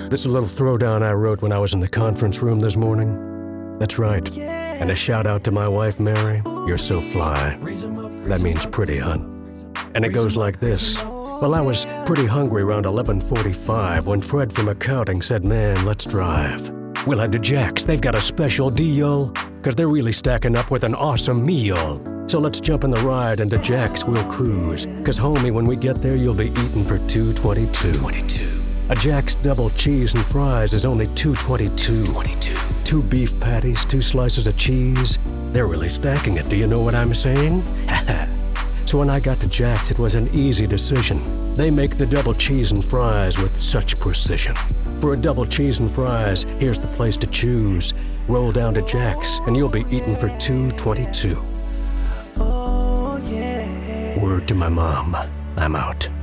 This is a little throwdown I wrote when I was in the conference room this morning. That's right. And a shout out to my wife, Mary. You're so fly. That means pretty, hun. And it goes like this. Well, I was pretty hungry around 11:45 when Fred from accounting said, man, let's drive. We'll head to Jack's. They've got a special deal. Cause they're really stacking up with an awesome meal. So let's jump in the ride and to Jack's we'll cruise. Cause homie, when we get there, you'll be eating for $2.22. A Jack's double cheese and fries is only $2.22. 2 beef patties, 2 slices of cheese. They're really stacking it, do you know what I'm saying? So when I got to Jack's, it was an easy decision. They make the double cheese and fries with such precision. For a double cheese and fries, here's the place to choose. Roll down to Jack's and you'll be eating for $2.22. Word to my mom, I'm out.